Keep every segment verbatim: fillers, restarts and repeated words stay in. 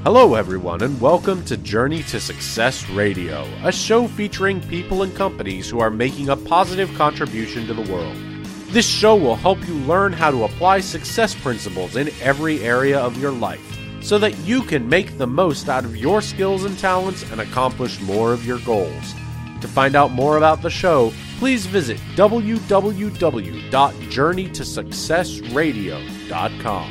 Hello, everyone, and welcome to Journey to Success Radio, a show featuring people and companies who are making a positive contribution to the world. This show will help you learn how to apply success principles in every area of your life so that you can make the most out of your skills and talents and accomplish more of your goals. To find out more about the show, please visit w w w dot journey to success radio dot com.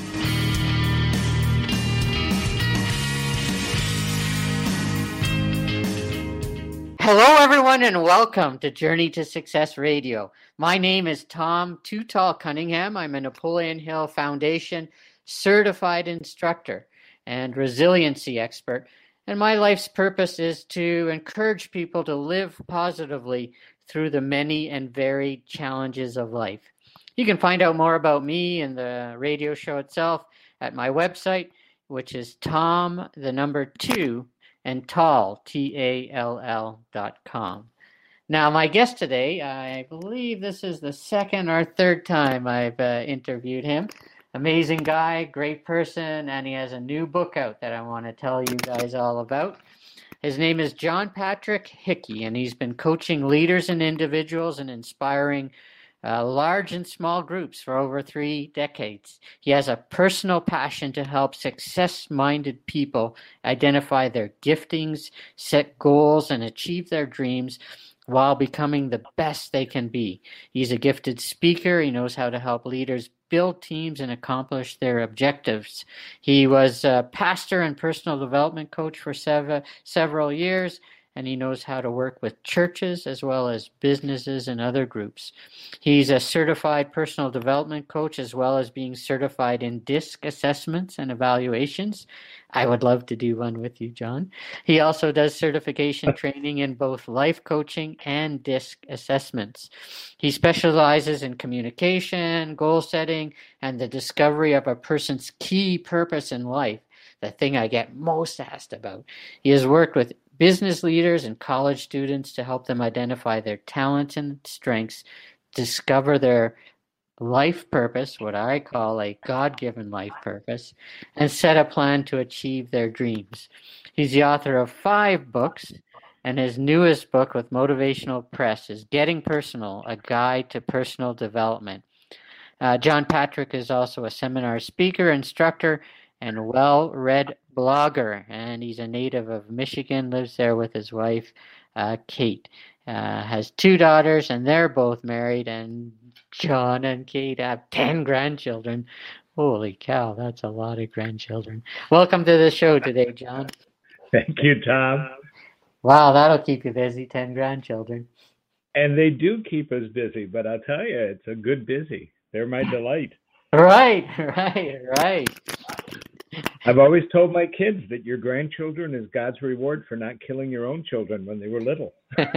Hello, everyone, and welcome to Journey to Success Radio. My name is Tom Too Tall Cunningham. I'm a Napoleon Hill Foundation certified instructor and resiliency expert, and my life's purpose is to encourage people to live positively through the many and varied challenges of life. You can find out more about me and the radio show itself at my website, which is Tom, the number two, and tall, T A L L dot com. Now, my guest today, I believe this is the second or third time I've uh, interviewed him. Amazing guy, great person, and he has a new book out that I want to tell you guys all about. His name is John Patrick Hickey, and he's been coaching leaders and individuals and inspiring Uh, large and small groups for over three decades. He has a personal passion to help success-minded people identify their giftings, set goals, and achieve their dreams while becoming the best they can be. He's a gifted speaker. He knows how to help leaders build teams and accomplish their objectives. He was a pastor and personal development coach for sev- several years, and he knows how to work with churches as well as businesses and other groups. He's a certified personal development coach as well as being certified in DISC assessments and evaluations. I would love to do one with you, John. He also does certification training in both life coaching and DISC assessments. He specializes in communication, goal setting, and the discovery of a person's key purpose in life, the thing I get most asked about. He has worked with business leaders and college students to help them identify their talents and strengths, discover their life purpose, what I call a God-given life purpose, and set a plan to achieve their dreams. He's the author of five books, and his newest book with Motivational Press is Getting Personal, A Guide to Personal Development. Uh, John Patrick is also a seminar speaker, instructor, and well-read blogger, and he's a native of Michigan, lives there with his wife, uh, Kate. Uh, has two daughters, and they're both married, and John and Kate have ten grandchildren. Holy cow, that's a lot of grandchildren. Welcome to the show today, John. Thank you, Tom. Wow, that'll keep you busy, ten grandchildren. And they do keep us busy, but I'll tell you, it's a good busy. They're my delight. Right, right, right. I've always told my kids that your grandchildren is God's reward for not killing your own children when they were little.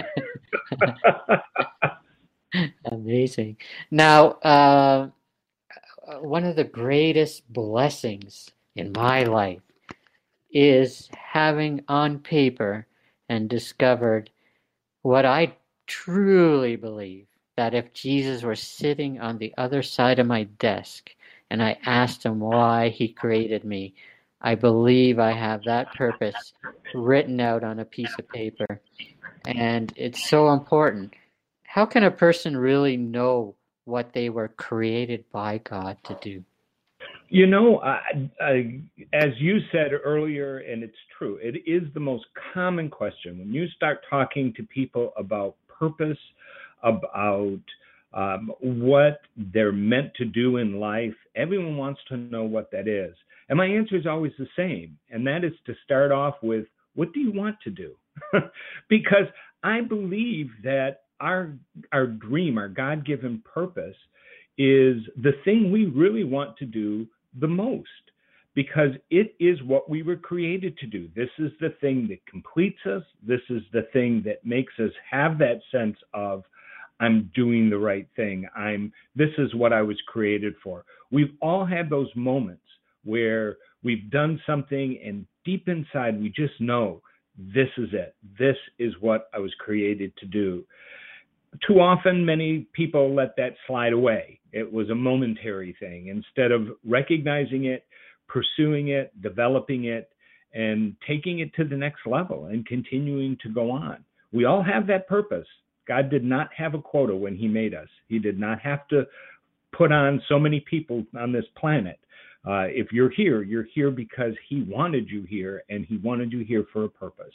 Amazing. Now, uh, one of the greatest blessings in my life is having on paper and discovered what I truly believe, that if Jesus were sitting on the other side of my desk and I asked him why he created me, I believe I have that purpose written out on a piece of paper. And it's so important. How can a person really know what they were created by God to do? You know, I, I, as you said earlier, and it's true, it is the most common question. When you start talking to people about purpose, about um, what they're meant to do in life, everyone wants to know what that is. And my answer is always the same, and that is to start off with, what do you want to do? Because I believe that our our dream, our God-given purpose, is the thing we really want to do the most, because it is what we were created to do. This is the thing that completes us. This is the thing that makes us have that sense of, I'm doing the right thing. I'm. This is what I was created for. We've all had those moments where we've done something and deep inside we just know this is it. This is what I was created to do. Too often, many people let that slide away. It was a momentary thing. Instead of recognizing it, pursuing it, developing it, and taking it to the next level and continuing to go on. We all have that purpose. God did not have a quota when he made us. He did not have to put on so many people on this planet. Uh, if you're here, you're here because he wanted you here, and he wanted you here for a purpose.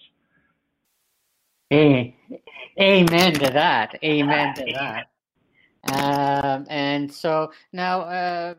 Hey, amen to that. Amen to that. Um, and so now, uh,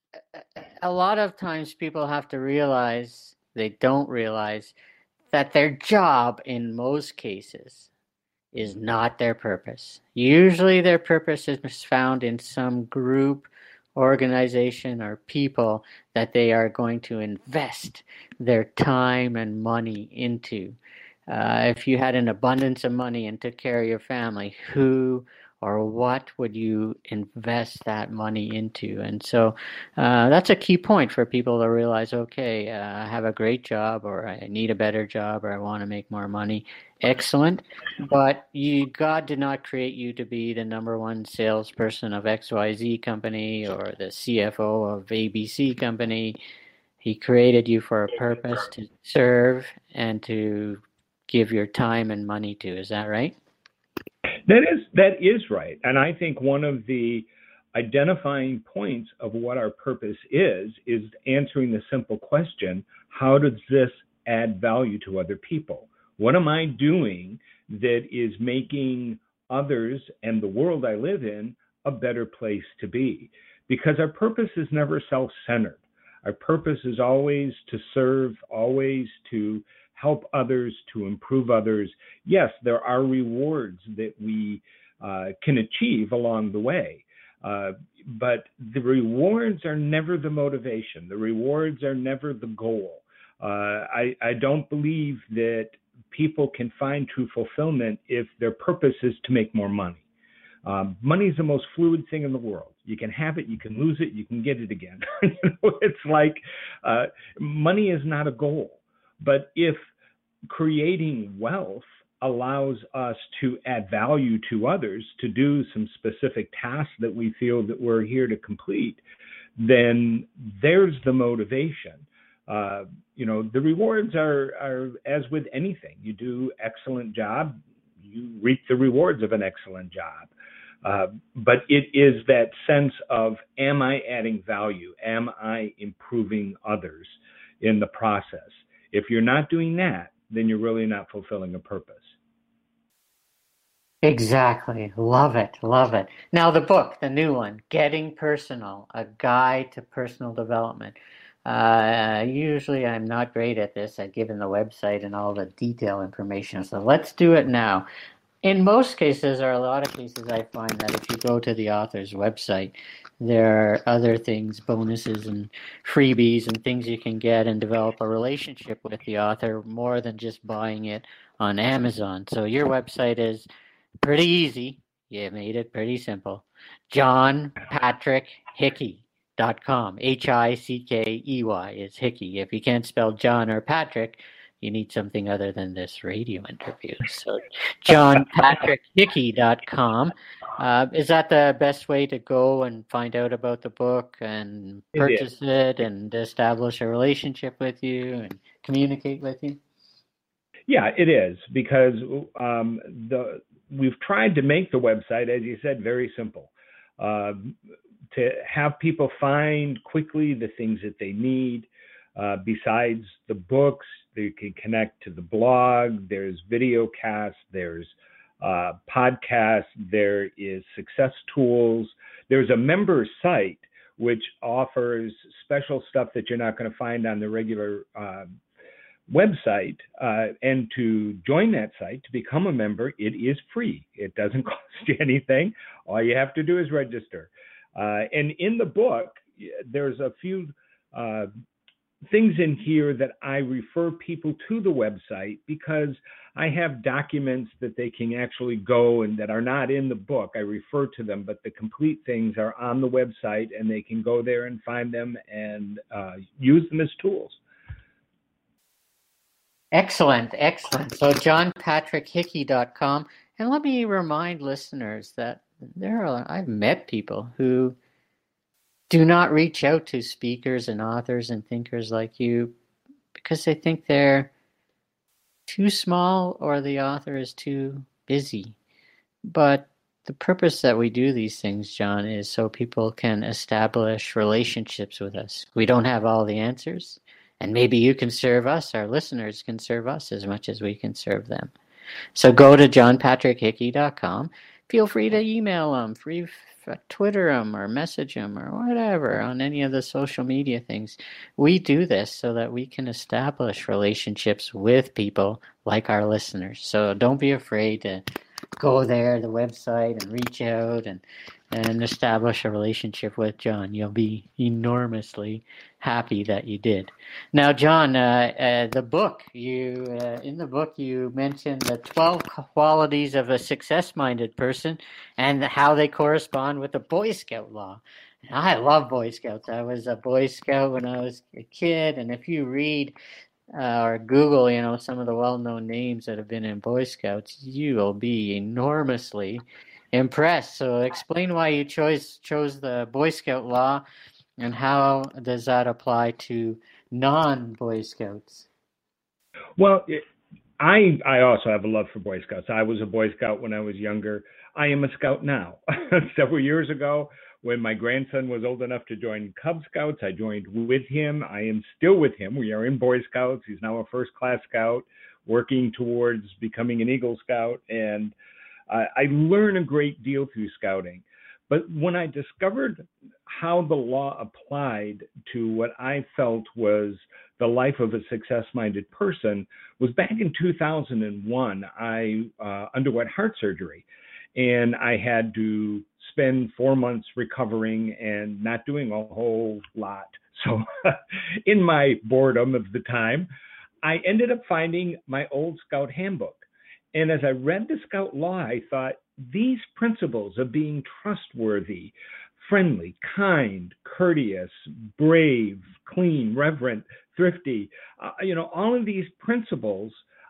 a lot of times people have to realize, they don't realize, that their job in most cases is not their purpose. Usually their purpose is found in some group, organization, or people that they are going to invest their time and money into. Uh, if you had an abundance of money and took care of your family, who or what would you invest that money into? And so uh, that's a key point for people to realize, okay, uh, I have a great job, or I need a better job, or I want to make more money. Excellent. But you, God did not create you to be the number one salesperson of X Y Z company or the C F O of A B C company. He created you for a purpose, to serve and to give your time and money to. Is that right? That is that is right. And I think one of the identifying points of what our purpose is, is answering the simple question, how does this add value to other people? What am I doing that is making others and the world I live in a better place to be? Because our purpose is never self-centered. Our purpose is always to serve, always to help others, to improve others. Yes, there are rewards that we uh, can achieve along the way, uh, but the rewards are never the motivation. The rewards are never the goal. Uh, I, I don't believe that people can find true fulfillment if their purpose is to make more money. Um, money is the most fluid thing in the world. You can have it, you can lose it, you can get it again. You know, it's like uh, money is not a goal. But if creating wealth allows us to add value to others, to do some specific tasks that we feel that we're here to complete, then there's the motivation. Uh, you know, the rewards are, are, as with anything, you do excellent job, you reap the rewards of an excellent job. Uh, but it is that sense of, am I adding value? Am I improving others in the process? If you're not doing that, then you're really not fulfilling a purpose. Exactly. Love it. Love it. Now the book, the new one, Getting Personal, A Guide to Personal Development. Uh, usually I'm not great at this at giving the website and all the detail information. So let's do it now. In most cases, or a lot of cases, I find that if you go to the author's website, there are other things, bonuses and freebies and things you can get and develop a relationship with the author more than just buying it on Amazon. So your website is pretty easy. You made it pretty simple. John Patrick Hickey dot com. H I C K E Y is Hickey. If you can't spell John or Patrick, you need something other than this radio interview. So John Patrick Hickey dot com. Uh, is that the best way to go and find out about the book and purchase it, it and establish a relationship with you and communicate with you? Yeah, it is, because um, the we've tried to make the website, as you said, very simple, uh, to have people find quickly the things that they need. Uh, besides the books, they can connect to the blog. There's video casts, there's uh, podcasts, there is success tools. There's a member site which offers special stuff that you're not going to find on the regular uh, website. Uh, and to join that site, to become a member, it is free. It doesn't cost you anything. All you have to do is register. Uh, and in the book, there's a few uh, things in here that I refer people to the website, because I have documents that they can actually go and that are not in the book. I refer to them, but the complete things are on the website, and they can go there and find them and uh, use them as tools. Excellent, excellent. So John Patrick Hickey dot com. And let me remind listeners that there are, I've met people who do not reach out to speakers and authors and thinkers like you because they think they're too small or the author is too busy. But the purpose that we do these things, John, is so people can establish relationships with us. We don't have all the answers, and maybe you can serve us, our listeners can serve us as much as we can serve them. So go to john patrick hickey dot com. Feel free to email them, free Twitter them, or message them, or whatever on any of the social media things. We do this so that we can establish relationships with people like our listeners. So don't be afraid to go there, the website, and reach out and and establish a relationship with John. You'll be enormously happy that you did. Now, John, uh, uh, the book, you uh, in the book you mentioned the twelve qualities of a success-minded person and how they correspond with the Boy Scout law. I love Boy Scouts. I was a Boy Scout when I was a kid, and if you read Uh, or Google, you know, some of the well-known names that have been in Boy Scouts, you will be enormously impressed. So explain why you chose chose the Boy Scout law, and how does that apply to non-Boy Scouts? Well, it, I I also have a love for Boy Scouts. I was a Boy Scout when I was younger. I am a Scout now. Several years ago, when my grandson was old enough to join Cub Scouts, I joined with him. I am still with him. We are in Boy Scouts. He's now a first-class Scout, working towards becoming an Eagle Scout. And uh, I learn a great deal through Scouting. But when I discovered how the law applied to what I felt was the life of a success-minded person was back in two thousand one. I uh, underwent heart surgery, and I had to spend four months recovering and not doing a whole lot. So in my boredom of the time, I ended up finding my old Scout handbook. And as I read the Scout law, I thought, these principles of being trustworthy, friendly, kind, courteous, brave, clean, reverent, thrifty, uh, you know, all of these principles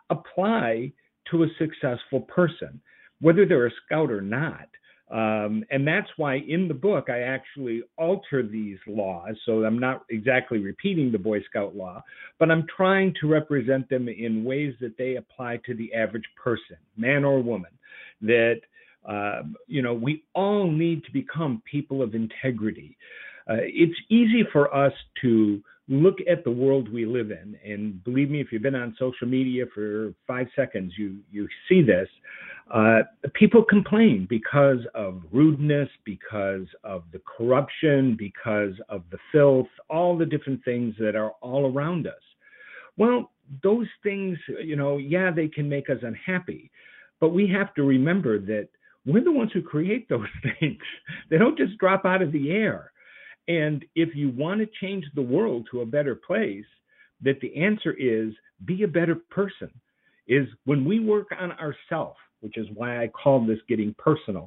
apply to a successful person, whether they're a Scout or not. Um, and that's why in the book, I actually alter these laws. So I'm not exactly repeating the Boy Scout law, but I'm trying to represent them in ways that they apply to the average person, man or woman, that, uh, you know, we all need to become people of integrity. Uh, it's easy for us to look at the world we live in. And believe me, if you've been on social media for five seconds, you, you see this. Uh, people complain because of rudeness, because of the corruption, because of the filth, all the different things that are all around us. Well, those things, you know, yeah, they can make us unhappy, but we have to remember that we're the ones who create those things. They don't just drop out of the air. And if you want to change the world to a better place, that the answer is be a better person. Is when we work on ourselves, which is why I call this getting personal.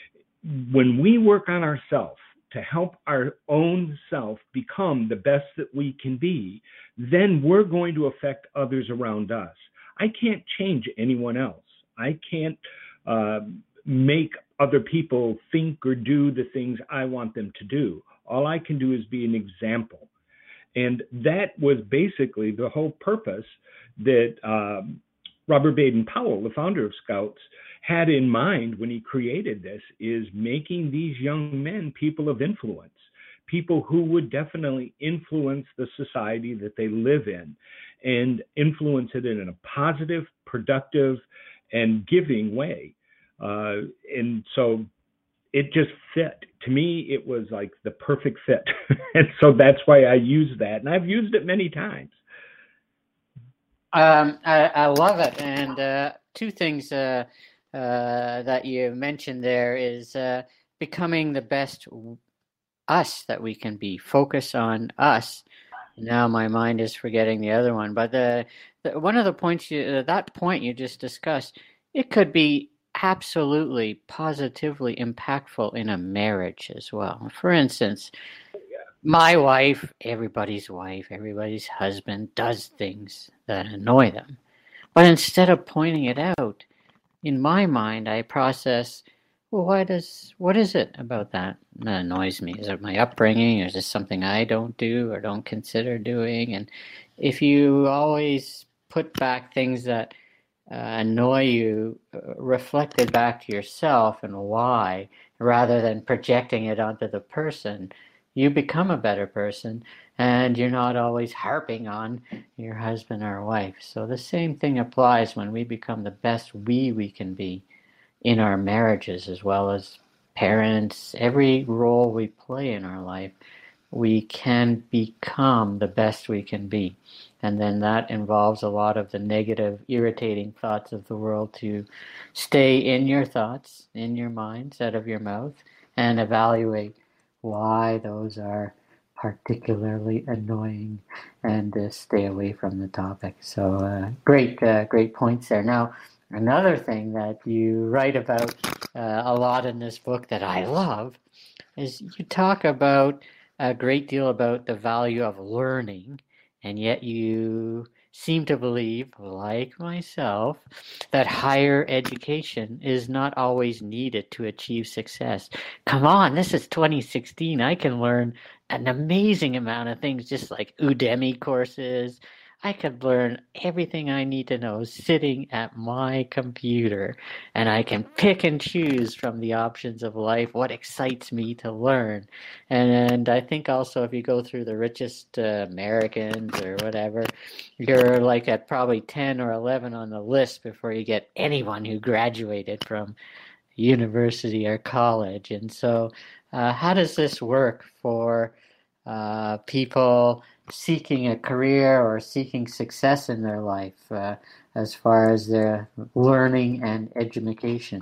When we work on ourselves to help our own self become the best that we can be, then we're going to affect others around us. I can't change anyone else. I can't uh, make other people think or do the things I want them to do. All I can do is be an example. And that was basically the whole purpose that um, Robert Baden-Powell, the founder of Scouts, had in mind when he created this, is making these young men people of influence, people who would definitely influence the society that they live in and influence it in a positive, productive, and giving way. Uh, and so it just fit. To me, it was like the perfect fit. And so that's why I use that. And I've used it many times. Um, I, I love it. And uh, two things uh, uh, that you mentioned there is uh, becoming the best us that we can be. Focus on us. Now my mind is forgetting the other one. But the, the one of the points, you, uh, that point you just discussed, it could be absolutely positively impactful in a marriage as well. For instance, my wife, everybody's wife, everybody's husband does things that annoy them. But instead of pointing it out, in my mind, I process, Well, why does what is it about that that annoys me? Is it my upbringing, or is this something I don't do or don't consider doing? And if you always put back things that uh, annoy you, uh, reflected back to yourself and why, rather than projecting it onto the person, you become a better person, and you're not always harping on your husband or wife. So the same thing applies when we become the best we we can be in our marriages, as well as parents, every role we play in our life, we can become the best we can be. And then that involves a lot of the negative, irritating thoughts of the world to stay in your thoughts, in your minds, out of your mouth, and evaluate why those are particularly annoying, and uh, stay away from the topic. So uh, great, uh, great points there. Now, another thing that you write about uh, a lot in this book that I love is you talk about a great deal about the value of learning, and yet you seem to believe, like myself, that higher education is not always needed to achieve success. Come on, this is twenty sixteen. I can learn an amazing amount of things, just like Udemy courses. I could learn everything I need to know sitting at my computer, and I can pick and choose from the options of life what excites me to learn. And, and I think also if you go through the richest uh, Americans or whatever, you're like at probably ten or eleven on the list before you get anyone who graduated from university or college. And so uh, how does this work for uh, people seeking a career or seeking success in their life, uh, as far as their learning and education?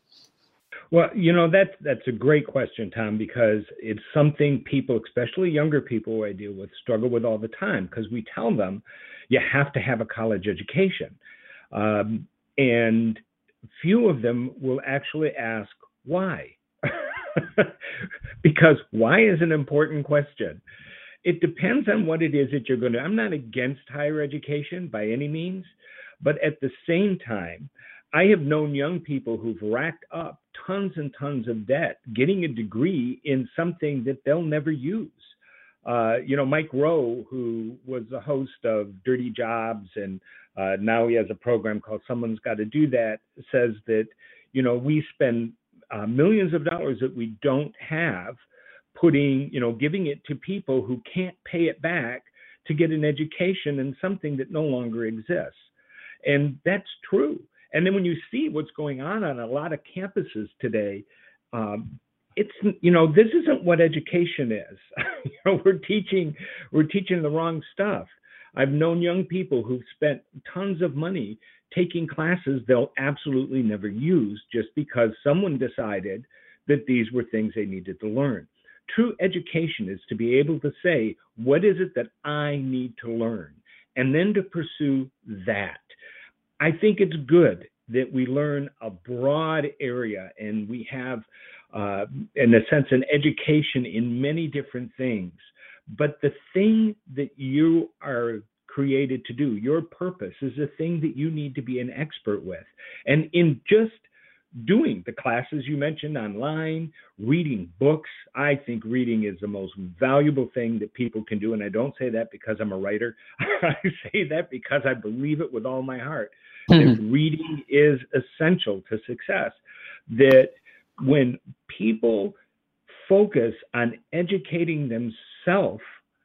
Well, you know, that's that's a great question, Tom, because it's something people, especially younger people I deal with, struggle with all the time, because we tell them you have to have a college education. Um, and few of them will actually ask why. Because why is an important question. It depends on what it is that you're going to. I'm not against higher education by any means, but at the same time, I have known young people who've racked up tons and tons of debt getting a degree in something that they'll never use. Uh, you know, Mike Rowe, who was the host of Dirty Jobs, and uh, now he has a program called Someone's Got to Do That, says that, you know, we spend uh, millions of dollars that we don't have putting, you know, giving it to people who can't pay it back to get an education in something that no longer exists. And that's true. And then when you see what's going on on a lot of campuses today, um, it's, you know, this isn't what education is. you know, we're teaching, we're teaching the wrong stuff. I've known young people who've spent tons of money taking classes they'll absolutely never use just because someone decided that these were things they needed to learn. True education is to be able to say, what is it that I need to learn? And then to pursue that. I think it's good that we learn a broad area and we have, uh, in a sense, an education in many different things. But the thing that you are created to do, your purpose, is a thing that you need to be an expert with. And in just doing the classes you mentioned online, reading books, I think reading is the most valuable thing that people can do. And I don't say that because I'm a writer. I say that because I believe it with all my heart. That reading is essential to success. That when people focus on educating themselves,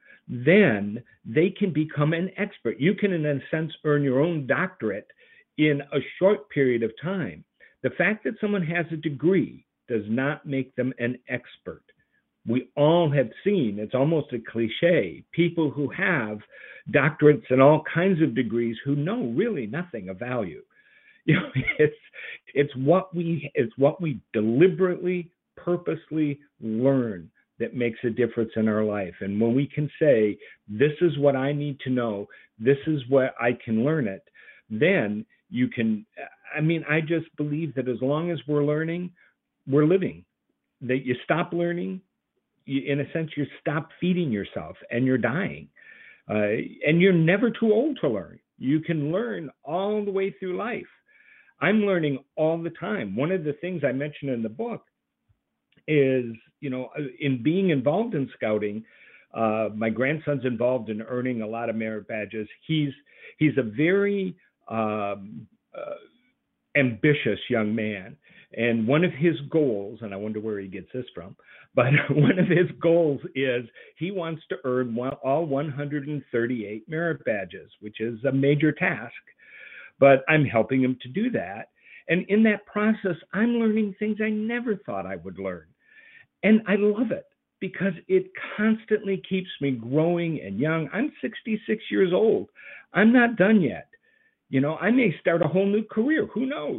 then they can become an expert. You can, in a sense, earn your own doctorate in a short period of time. The fact that someone has a degree does not make them an expert. We all have seen, it's almost a cliche, people who have doctorates and all kinds of degrees who know really nothing of value. You know, it's it's what we it's what we deliberately, purposely learn that makes a difference in our life. And when we can say, this is what I need to know, this is where I can learn it, then you can, I mean, I just believe that as long as we're learning, we're living. That you stop learning, you, in a sense, you stop feeding yourself and you're dying. Uh, and you're never too old to learn. You can learn all the way through life. I'm learning all the time. One of the things I mentioned in the book is, you know, in being involved in scouting, uh, my grandson's involved in earning a lot of merit badges. He's he's a very um, uh, ambitious young man. And one of his goals, and I wonder where he gets this from, but one of his goals is he wants to earn one, all one hundred thirty-eight merit badges, which is a major task. But I'm helping him to do that. And in that process, I'm learning things I never thought I would learn. And I love it because it constantly keeps me growing and young. I'm sixty-six years old. I'm not done yet. You know, I may start a whole new career. Who knows?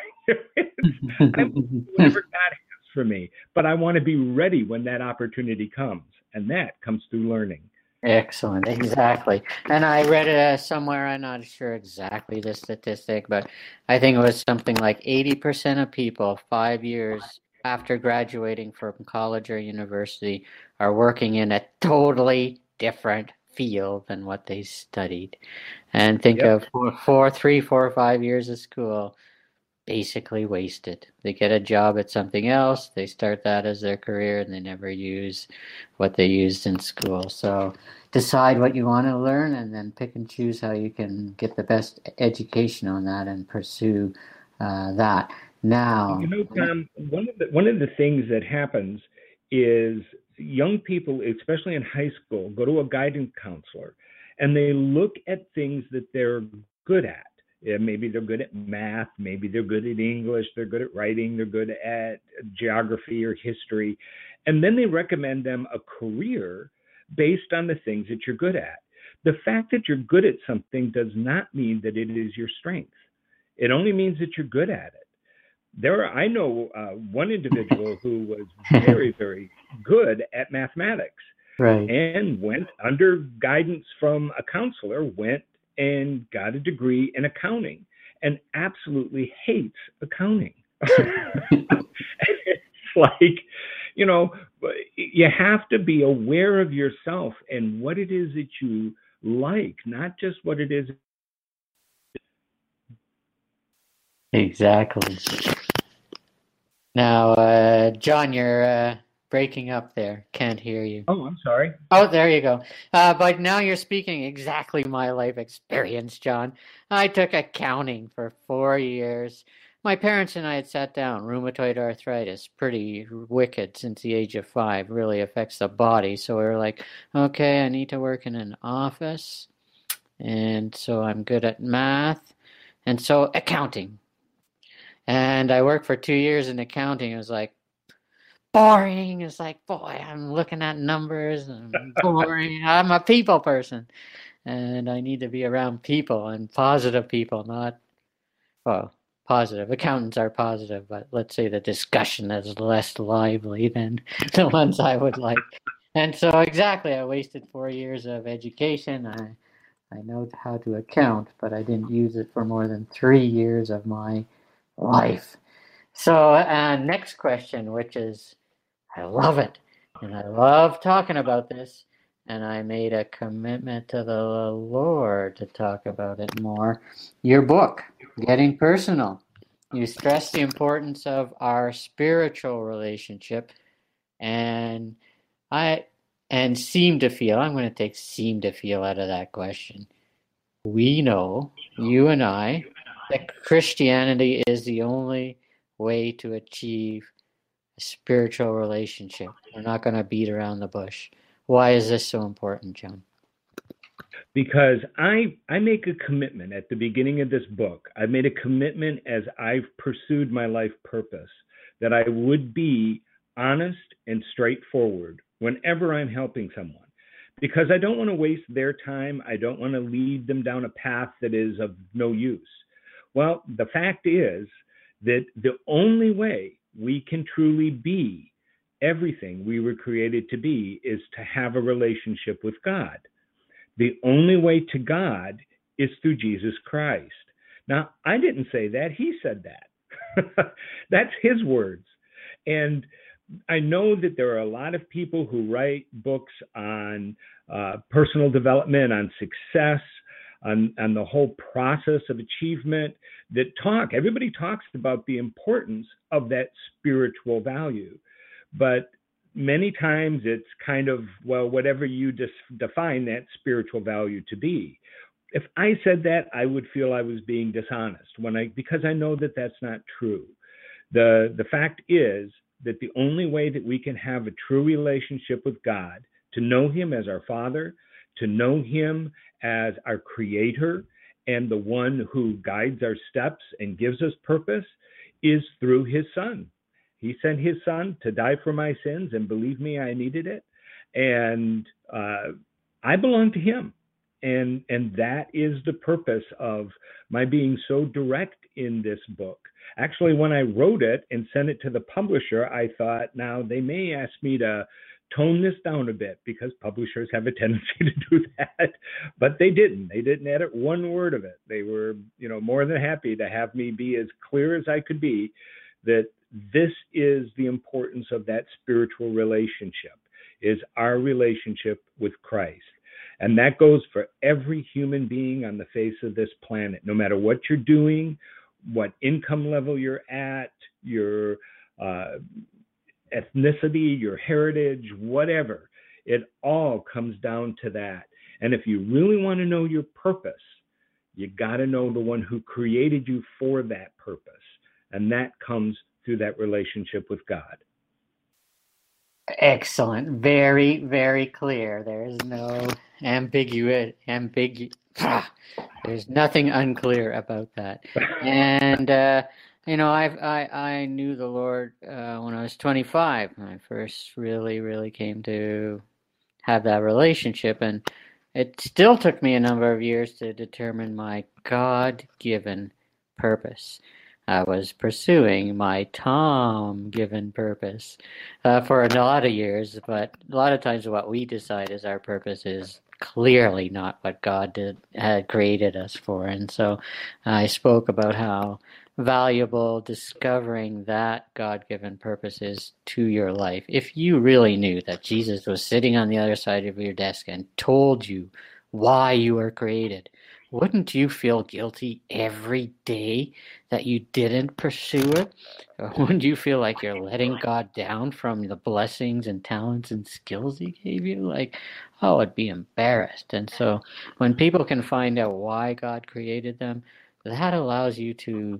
I'm whatever God has for me. But I want to be ready when that opportunity comes. And that comes through learning. Excellent. Exactly. And I read it uh, somewhere, I'm not sure exactly the statistic, but I think it was something like eighty percent of people five years after graduating from college or university are working in a totally different field than what they studied. And think yep. of four, four, three, four, five years of school basically wasted. They get a job at something else, they start that as their career, and they never use what they used in school. So decide what you want to learn and then pick and choose how you can get the best education on that and pursue uh, that. Now, you know, Tom, one of the one of the things that happens is young people, especially in high school, go to a guidance counselor and they look at things that they're good at. Yeah, maybe they're good at math, maybe they're good at English, they're good at writing, they're good at geography or history. And then they recommend them a career based on the things that you're good at. The fact that you're good at something does not mean that it is your strength. It only means that you're good at it. There, are, I know uh, one individual who was very, very good at mathematics, right, and went under guidance from a counselor, went and got a degree in accounting and absolutely hates accounting. It's like, you know, you have to be aware of yourself and what it is that you like, not just what it is. Exactly. Now, uh, John, you're uh, breaking up there. Can't hear you. Oh, I'm sorry. Oh, there you go. Uh, but now you're speaking exactly my life experience, John. I took accounting for four years. My parents and I had sat down. Rheumatoid arthritis, pretty wicked since the age of five, really affects the body. So we were like, okay, I need to work in an office. And so I'm good at math. And so accounting. And I worked for two years in accounting. It was like boring. It's like, boy, I'm looking at numbers and I'm boring. I'm a people person. And I need to be around people and positive people, not, well, positive. Accountants are positive, but let's say the discussion is less lively than the ones I would like. And so exactly, I wasted four years of education. I, I know how to account, but I didn't use it for more than three years of my life. So uh, next question, which is, I love it, and I love talking about this, and I made a commitment to the Lord to talk about it more. Your book, Getting Personal, you stress the importance of our spiritual relationship, and I and seem to feel, I'm going to take seem to feel out of that question. We know, you and I, that Christianity is the only way to achieve a spiritual relationship. We're not going to beat around the bush. Why is this so important, John? Because I I make a commitment at the beginning of this book. I made a commitment as I've pursued my life purpose that I would be honest and straightforward whenever I'm helping someone. Because I don't want to waste their time. I don't want to lead them down a path that is of no use. Well, the fact is that the only way we can truly be everything we were created to be is to have a relationship with God. The only way to God is through Jesus Christ. Now, I didn't say that. He said that. That's his words. And I know that there are a lot of people who write books on uh, personal development, on success, on, on the whole process of achievement that talk, everybody talks about the importance of that spiritual value. But many times it's kind of, well, whatever you just define that spiritual value to be. If I said that, I would feel I was being dishonest when I, because I know that that's not true. The, the fact is that the only way that we can have a true relationship with God, to know him as our Father, to know him as our Creator, and the one who guides our steps and gives us purpose, is through his Son. He sent his Son to die for my sins, and believe me, I needed it. And uh, I belong to him. And, and that is the purpose of my being so direct in this book. Actually, when I wrote it and sent it to the publisher, I thought, now they may ask me to tone this down a bit, because publishers have a tendency to do that, but they didn't. They didn't edit one word of it. They were, you know, more than happy to have me be as clear as I could be that this is the importance of that spiritual relationship, is our relationship with Christ. And that goes for every human being on the face of this planet, no matter what you're doing, what income level you're at, your uh, ethnicity, your heritage, whatever. It all comes down to that. And if you really want to know your purpose, you got to know the one who created you for that purpose. And that comes through that relationship with God. Excellent. Very, very clear. There is no ambiguity. Ambigu- There's nothing unclear about that. And, uh, you know, I've, I I knew the Lord uh, when I was twenty-five. When I first really, really came to have that relationship. And it still took me a number of years to determine my God-given purpose. I was pursuing my Tom-given purpose uh, for a lot of years, but a lot of times what we decide is our purpose is clearly not what God did, had created us for. And so I spoke about how valuable discovering that God-given purpose is to your life. If you really knew that Jesus was sitting on the other side of your desk and told you why you were created, wouldn't you feel guilty every day that you didn't pursue it? Or wouldn't you feel like you're letting God down from the blessings and talents and skills he gave you? Like, oh, I'd be embarrassed. And so when people can find out why God created them, that allows you to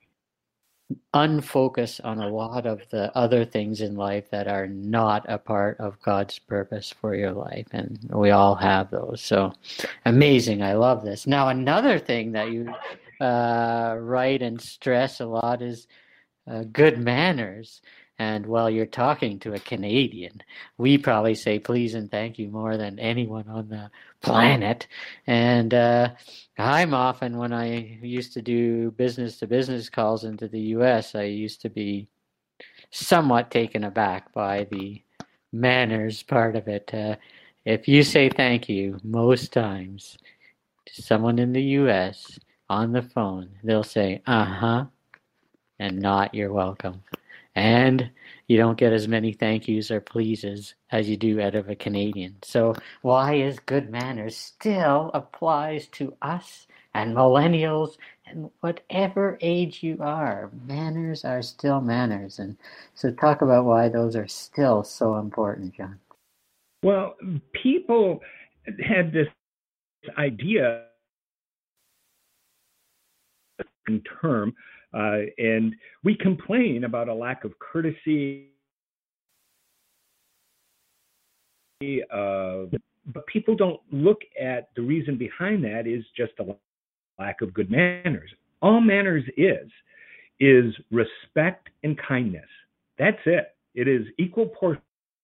unfocus on a lot of the other things in life that are not a part of God's purpose for your life. And we all have those. So amazing. I love this. Now, another thing that you uh, write and stress a lot is uh, good manners. And while you're talking to a Canadian, we probably say please and thank you more than anyone on the planet. And uh, I'm often, when I used to do business-to-business calls into the U S, I used to be somewhat taken aback by the manners part of it. Uh, if you say thank you, most times, to someone in the U S on the phone, they'll say, uh-huh, and not you're welcome. And you don't get as many thank yous or pleases as you do out of a Canadian. So why is good manners still applies to us and millennials and whatever age you are? Manners are still manners. And so talk about why those are still so important, John. Well, people had this idea in term, uh, and we complain about a lack of courtesy, uh, but people don't look at the reason behind that is just a lack of good manners. All manners is, is respect and kindness. That's it. It is equal portion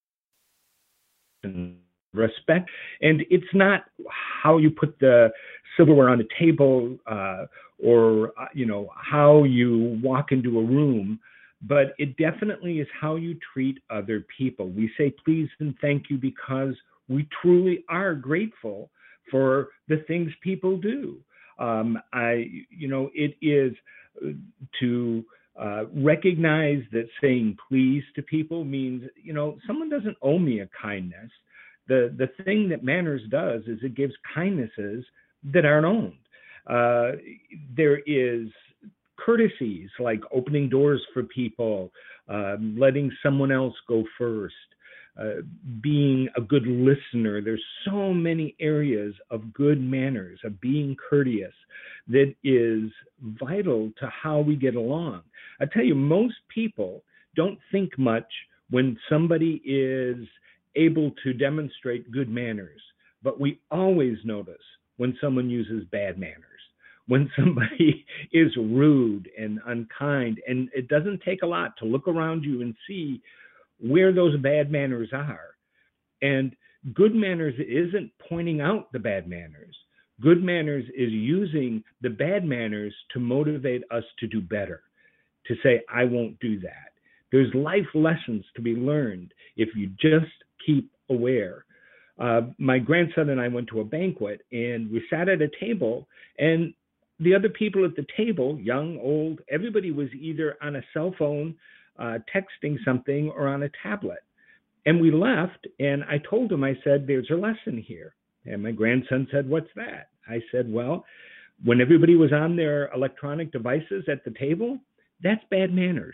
respect, and it's not how you put the silverware on the table uh, or uh, you know how you walk into a room, but it definitely is how you treat other people. We say please and thank you because we truly are grateful for the things people do. Um, I, you know, it is to uh, recognize that saying please to people means, you know, someone doesn't owe me a kindness. The the thing that manners does is it gives kindnesses that aren't owned. Uh, there is courtesies like opening doors for people, um, letting someone else go first, uh, being a good listener. There's so many areas of good manners, of being courteous, that is vital to how we get along. I tell you, most people don't think much when somebody is able to demonstrate good manners, but we always notice when someone uses bad manners, when somebody is rude and unkind. And it doesn't take a lot to look around you and see where those bad manners are. And good manners isn't pointing out the bad manners. Good manners is using the bad manners to motivate us to do better, to say, I won't do that. There's life lessons to be learned if you just keep aware. Uh, my grandson and I went to a banquet, and we sat at a table, and the other people at the table, young, old, everybody was either on a cell phone, uh, texting something, or on a tablet. And we left, and I told him, I said, there's a lesson here. And my grandson said, what's that? I said, well, when everybody was on their electronic devices at the table, that's bad manners.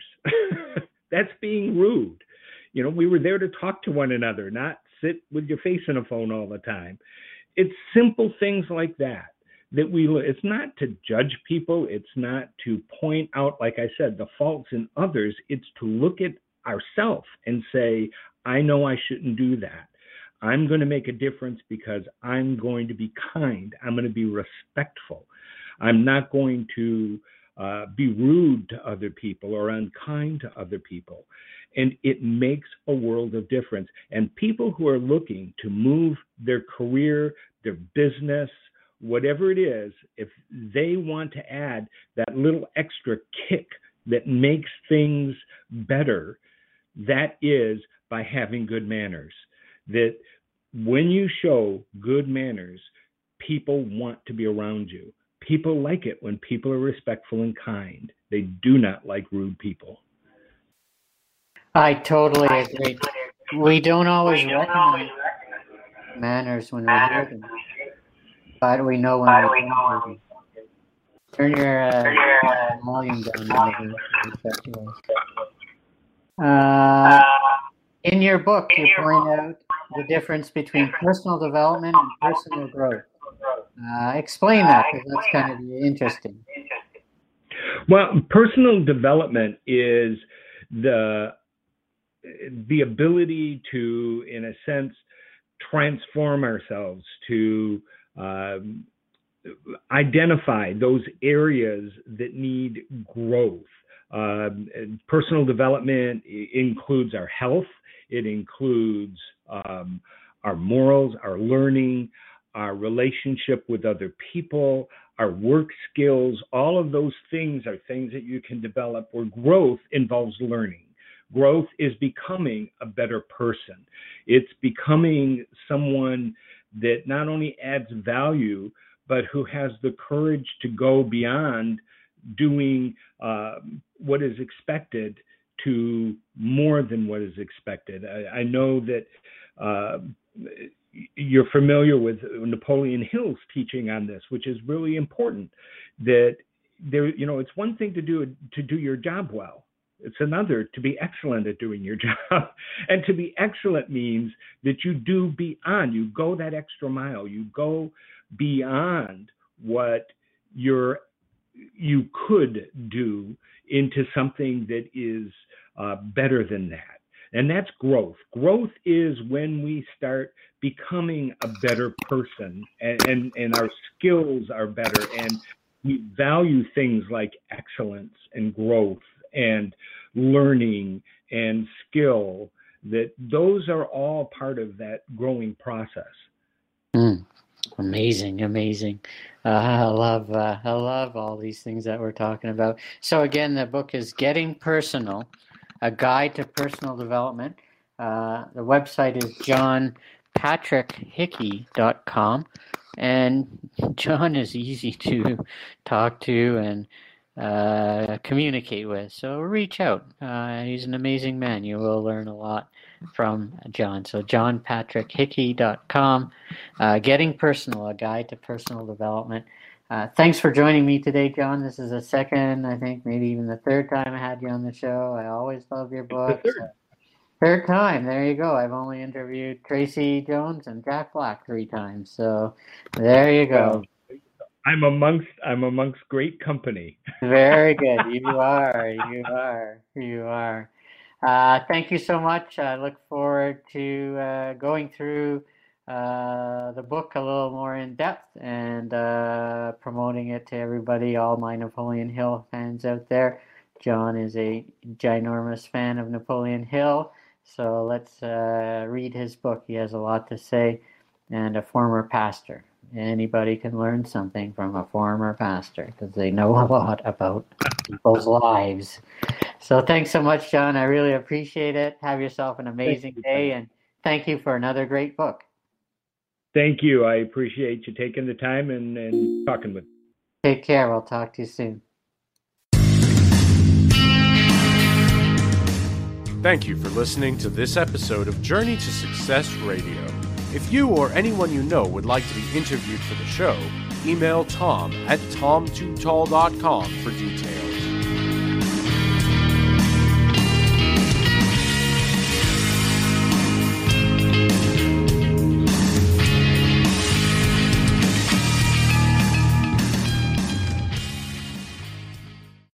That's being rude. You know, we were there to talk to one another, not sit with your face in a phone all the time. It's simple things like that that we, it's not to judge people. It's not to point out, like I said, the faults in others. It's to look at ourselves and say, I know I shouldn't do that. I'm going to make a difference because I'm going to be kind. I'm going to be respectful. I'm not going to uh, be rude to other people or unkind to other people. And it makes a world of difference. And people who are looking to move their career, their business, whatever it is, if they want to add that little extra kick that makes things better, that is by having good manners. That when you show good manners, people want to be around you. People like it when people are respectful and kind. They do not like rude people. I totally agree. We don't always recognize manners when we hear them, but we know when we don't hear them. Turn your uh, volume down. Uh, in your book, you point out the difference between personal development and personal growth. Uh, explain that, because that's kind of interesting. Well, personal development is the the ability to, in a sense, transform ourselves, to um, identify those areas that need growth. Um, personal development includes our health. It includes um, our morals, our learning, our relationship with other people, our work skills. All of those things are things that you can develop, where growth involves learning. Growth is becoming a better person. It's becoming someone that not only adds value, but who has the courage to go beyond doing uh, what is expected to more than what is expected. I, I know that uh, you're familiar with Napoleon Hill's teaching on this, which is really important. That there, you know, it's one thing to do to do your job well. It's another to be excellent at doing your job. And to be excellent means that you do beyond, you go that extra mile, you go beyond what you're, you could do into something that is uh, better than that. And that's growth. Growth is when we start becoming a better person, and, and, and our skills are better, and we value things like excellence and growth and learning and skill. That those are all part of that growing process. Mm, amazing, amazing. Uh, I love, uh, I love all these things that we're talking about. So again, the book is Getting Personal, A Guide to Personal Development. Uh, the website is john patrick hickey dot com, and John is easy to talk to and uh, communicate with. So reach out. Uh, he's an amazing man. You will learn a lot from John. So john patrick hickey dot com, uh, Getting Personal, a guide to personal development. Uh, thanks for joining me today, John. This is the second, I think, maybe even the third time I had you on the show. I always love your books. Third. third time, there you go. I've only interviewed Tracy Jones and Jack Black three times, so there you go. Well, I'm amongst I'm amongst great company. Very good. You are. You are. You are. Uh, thank you so much. I look forward to uh, going through uh, the book a little more in depth and uh, promoting it to everybody, all my Napoleon Hill fans out there. John is a ginormous fan of Napoleon Hill, so let's uh, read his book. He has a lot to say, and a former pastor. Anybody can learn something from a former pastor because they know a lot about people's lives. So thanks so much, John. I really appreciate it. Have yourself an amazing day, and thank you for another great book. Thank you. I appreciate you taking the time and, and talking with me. Take care. We'll talk to you soon. Thank you for listening to this episode of Journey to Success Radio. If you or anyone you know would like to be interviewed for the show, email Tom at tom too tall dot com for details.